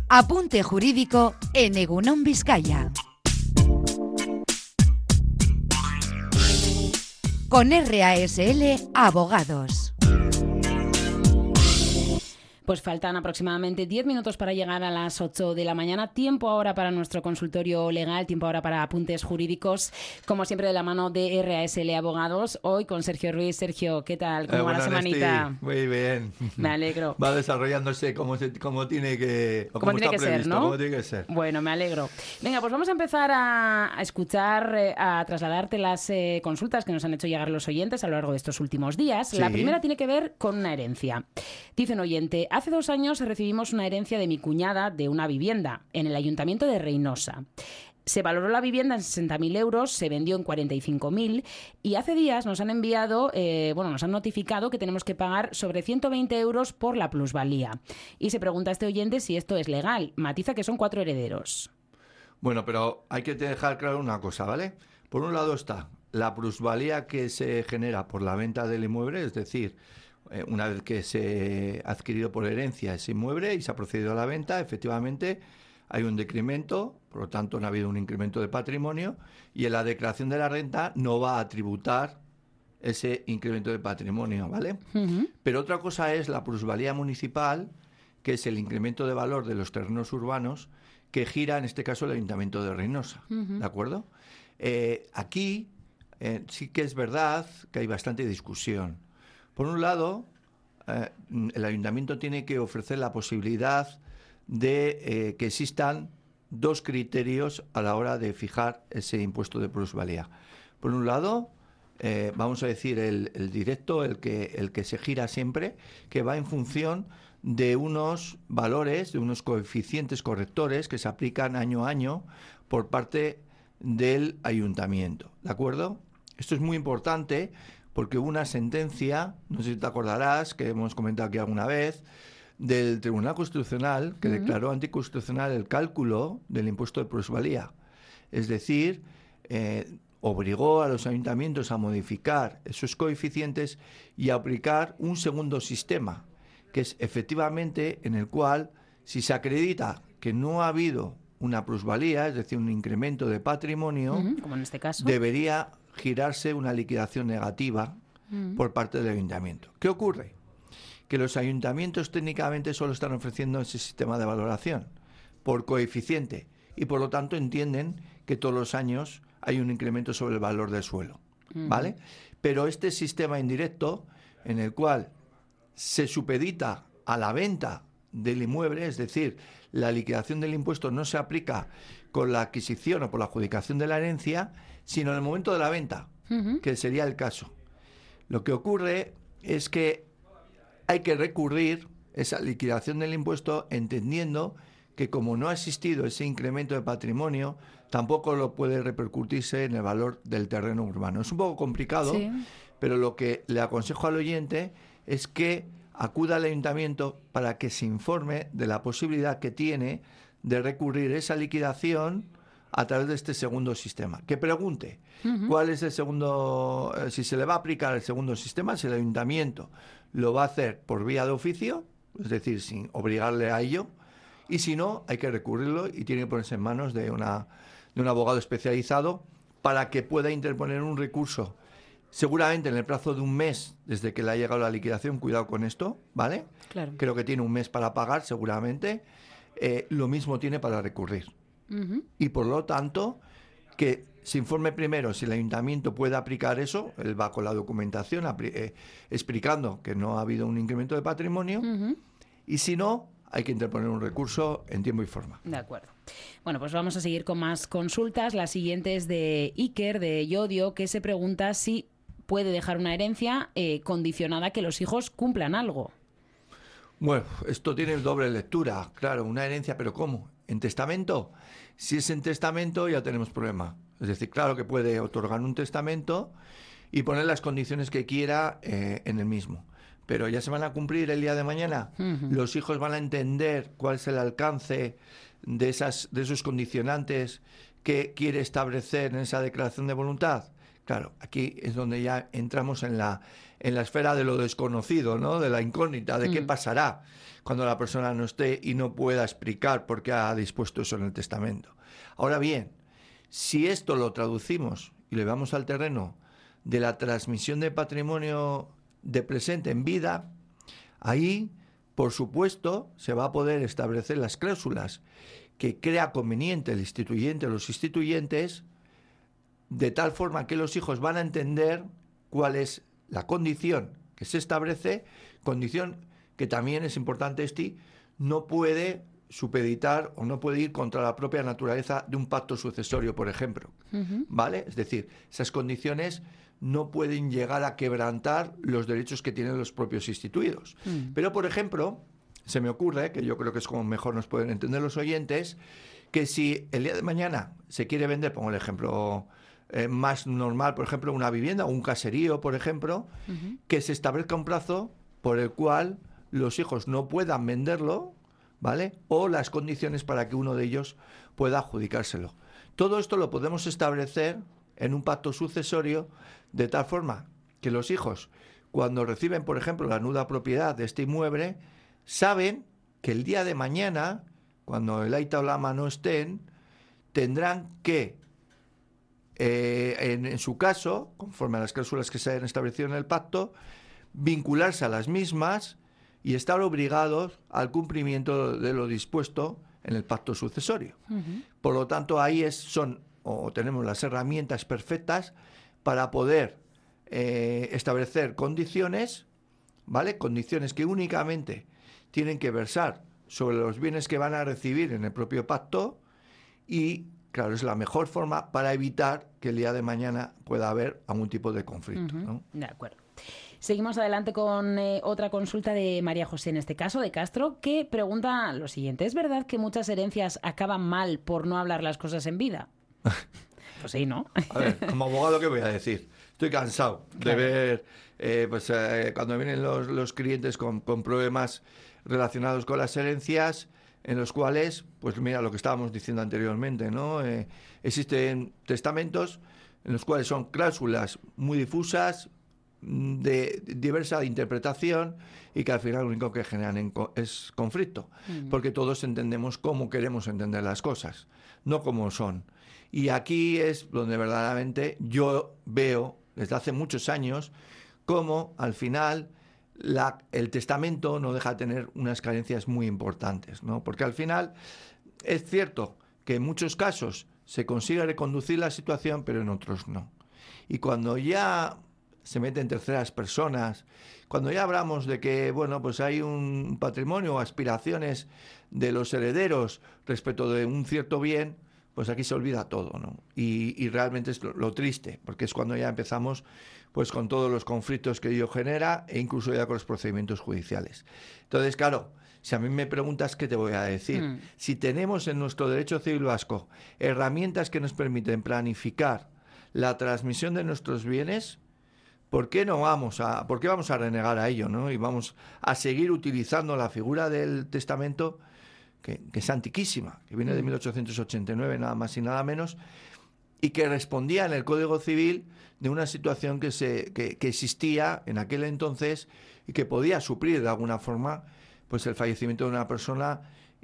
Apunte jurídico en Egunon Vizcaya. Con RASL Abogados. Pues faltan aproximadamente 10 minutos para llegar a las 8 de la mañana. Tiempo ahora para nuestro consultorio legal, tiempo ahora para apuntes jurídicos, como siempre de la mano de RASL Abogados. Hoy con Sergio Ruiz. Sergio, ¿qué tal? ¿Cómo va la semanita? Muy bien. Me alegro. Va desarrollándose como tiene que, como tiene que ser, ¿no? Como tiene que ser. Bueno, me alegro. Venga, pues vamos a empezar a escuchar, a trasladarte las consultas que nos han hecho llegar los oyentes a lo largo de estos últimos días. Sí. La primera tiene que ver con una herencia. Dice un oyente: hace 2 años recibimos una herencia de mi cuñada de una vivienda en el Ayuntamiento de Reynosa. Se valoró la vivienda en 60.000 euros, se vendió en 45.000 y hace días nos han enviado, nos han notificado que tenemos que pagar sobre 120 euros por la plusvalía. Y se pregunta a este oyente si esto es legal. Matiza que son 4 herederos. Bueno, pero hay que dejar claro una cosa, ¿vale? Por un lado está la plusvalía que se genera por la venta del inmueble, es decir, una vez que se ha adquirido por herencia ese inmueble y se ha procedido a la venta, efectivamente hay un decremento, por lo tanto no ha habido un incremento de patrimonio y en la declaración de la renta no va a tributar ese incremento de patrimonio, ¿vale? Uh-huh. Pero otra cosa es la plusvalía municipal, que es el incremento de valor de los terrenos urbanos que gira, en este caso, el Ayuntamiento de Reynosa, uh-huh. ¿de acuerdo? Aquí sí que es verdad que hay bastante discusión. Por un lado, el ayuntamiento tiene que ofrecer la posibilidad de que existan 2 criterios a la hora de fijar ese impuesto de plusvalía. Por un lado, vamos a decir el directo, el que se gira siempre, que va en función de unos valores, de unos coeficientes correctores que se aplican año a año por parte del ayuntamiento, ¿de acuerdo? Esto es muy importante porque hubo una sentencia, no sé si te acordarás, que hemos comentado aquí alguna vez, del Tribunal Constitucional que declaró anticonstitucional el cálculo del impuesto de plusvalía. Es decir, obligó a los ayuntamientos a modificar esos coeficientes y a aplicar un segundo sistema, que es efectivamente en el cual, si se acredita que no ha habido una plusvalía, es decir, un incremento de patrimonio, como en este caso, debería girarse una liquidación negativa por parte del ayuntamiento. ¿Qué ocurre? Que los ayuntamientos técnicamente solo están ofreciendo ese sistema de valoración por coeficiente y por lo tanto entienden que todos los años hay un incremento sobre el valor del suelo, ¿vale? Pero este sistema indirecto en el cual se supedita a la venta del inmueble, es decir, la liquidación del impuesto no se aplica con la adquisición o por la adjudicación de la herencia, sino en el momento de la venta, que sería el caso. Lo que ocurre es que hay que recurrir esa liquidación del impuesto entendiendo que como no ha existido ese incremento de patrimonio, tampoco lo puede repercutirse en el valor del terreno urbano. Es un poco complicado, sí, pero lo que le aconsejo al oyente es que acuda al ayuntamiento para que se informe de la posibilidad que tiene de recurrir esa liquidación a través de este segundo sistema. Que pregunte cuál es el segundo, si se le va a aplicar el segundo sistema, si el ayuntamiento lo va a hacer por vía de oficio, es decir, sin obligarle a ello, y si no, hay que recurrirlo y tiene que ponerse en manos de un abogado especializado para que pueda interponer un recurso. Seguramente en el plazo de un mes desde que le ha llegado la liquidación, cuidado con esto, ¿vale? Claro. Creo que tiene un mes para pagar, seguramente. Lo mismo tiene para recurrir. Y por lo tanto, que se informe primero si el ayuntamiento puede aplicar eso, él va con la documentación explicando que no ha habido un incremento de patrimonio, y si no, hay que interponer un recurso en tiempo y forma. De acuerdo. Bueno, pues vamos a seguir con más consultas. La siguiente es de Iker, de Yodio, que se pregunta si puede dejar una herencia condicionada a que los hijos cumplan algo. Bueno, esto tiene doble lectura. Claro, una herencia, ¿pero cómo? ¿En testamento? Si es en testamento ya tenemos problema. Es decir, claro que puede otorgar un testamento y poner las condiciones que quiera en el mismo. Pero ya se van a cumplir el día de mañana. Los hijos van a entender cuál es el alcance de esos condicionantes que quiere establecer en esa declaración de voluntad. Claro, aquí es donde ya entramos en en la esfera de lo desconocido, ¿no? De la incógnita, de qué pasará cuando la persona no esté y no pueda explicar por qué ha dispuesto eso en el testamento. Ahora bien, si esto lo traducimos y le vamos al terreno de la transmisión de patrimonio de presente en vida, ahí, por supuesto, se va a poder establecer las cláusulas que crea conveniente el instituyente o los instituyentes, de tal forma que los hijos van a entender cuál es la condición que se establece, condición que también es importante, no puede supeditar o no puede ir contra la propia naturaleza de un pacto sucesorio, por ejemplo. ¿Vale? Es decir, esas condiciones no pueden llegar a quebrantar los derechos que tienen los propios instituidos. Pero, por ejemplo, se me ocurre, que yo creo que es como mejor nos pueden entender los oyentes, que si el día de mañana se quiere vender, pongo el ejemplo más normal, por ejemplo, una vivienda o un caserío, por ejemplo, que se establezca un plazo por el cual los hijos no puedan venderlo, ¿vale? O las condiciones para que uno de ellos pueda adjudicárselo. Todo esto lo podemos establecer en un pacto sucesorio de tal forma que los hijos, cuando reciben, por ejemplo, la nuda propiedad de este inmueble, saben que el día de mañana, cuando el aita o la ama no estén, tendrán que, en su caso, conforme a las cláusulas que se hayan establecido en el pacto, vincularse a las mismas y estar obligados al cumplimiento de lo dispuesto en el pacto sucesorio. Por lo tanto, ahí tenemos las herramientas perfectas para poder establecer condiciones, ¿vale? Condiciones que únicamente tienen que versar sobre los bienes que van a recibir en el propio pacto y, claro, es la mejor forma para evitar que el día de mañana pueda haber algún tipo de conflicto, ¿no? De acuerdo. Seguimos adelante con otra consulta de María José, en este caso de Castro, que pregunta lo siguiente: ¿es verdad que muchas herencias acaban mal por no hablar las cosas en vida? Pues sí, ¿no? A ver, como abogado, ¿qué voy a decir? Estoy cansado de ver cuando vienen los clientes con problemas relacionados con las herencias, en los cuales, pues mira lo que estábamos diciendo anteriormente, ¿no? Existen testamentos en los cuales son cláusulas muy difusas, de diversa interpretación, y que al final lo único que generan es conflicto, porque todos entendemos cómo queremos entender las cosas, no cómo son. Y aquí es donde verdaderamente yo veo, desde hace muchos años, cómo al final el testamento no deja de tener unas carencias muy importantes, ¿no? Porque al final es cierto que en muchos casos se consigue reconducir la situación, pero en otros no. Y cuando ya se mete en terceras personas, cuando ya hablamos de que, bueno, pues hay un patrimonio o aspiraciones de los herederos respecto de un cierto bien, pues aquí se olvida todo, ¿no? Y realmente es lo triste, porque es cuando ya empezamos pues con todos los conflictos que ello genera e incluso ya con los procedimientos judiciales. Entonces, claro, si a mí me preguntas, ¿qué te voy a decir? Si tenemos en nuestro derecho civil vasco herramientas que nos permiten planificar la transmisión de nuestros bienes, ¿por qué vamos a renegar a ello, ¿no? Y vamos a seguir utilizando la figura del testamento, que es antiquísima, que viene de 1889, nada más y nada menos, y que respondía en el Código Civil de una situación que existía en aquel entonces y que podía suplir de alguna forma pues el fallecimiento de una persona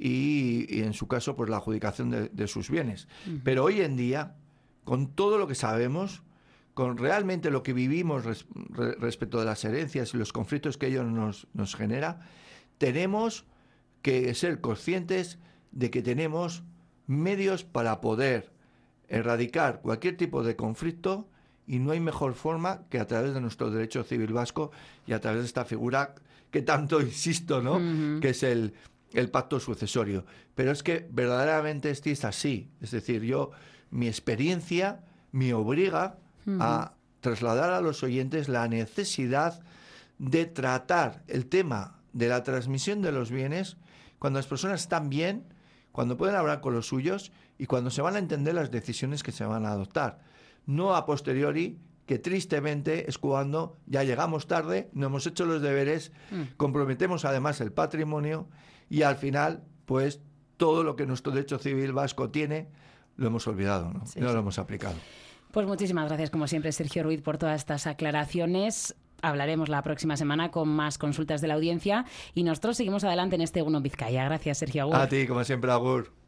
y en su caso pues la adjudicación de sus bienes. Pero hoy en día, con todo lo que sabemos, con realmente lo que vivimos respecto de las herencias y los conflictos que ello nos genera, tenemos que ser conscientes de que tenemos medios para poder erradicar cualquier tipo de conflicto, y no hay mejor forma que a través de nuestro derecho civil vasco y a través de esta figura que tanto insisto, ¿no? Que es el pacto sucesorio. Pero es que verdaderamente es así. Es decir, mi experiencia me obliga a trasladar a los oyentes la necesidad de tratar el tema de la transmisión de los bienes cuando las personas están bien, cuando pueden hablar con los suyos y cuando se van a entender las decisiones que se van a adoptar. No a posteriori, que tristemente es cuando ya llegamos tarde, no hemos hecho los deberes, comprometemos además el patrimonio y al final, pues, todo lo que nuestro derecho civil vasco tiene, lo hemos olvidado, ¿no? Sí, no lo hemos aplicado. Pues muchísimas gracias, como siempre, Sergio Ruiz, por todas estas aclaraciones. Hablaremos la próxima semana con más consultas de la audiencia y nosotros seguimos adelante en este Egunon Vizcaya. Gracias, Sergio. Agur. A ti, como siempre, agur.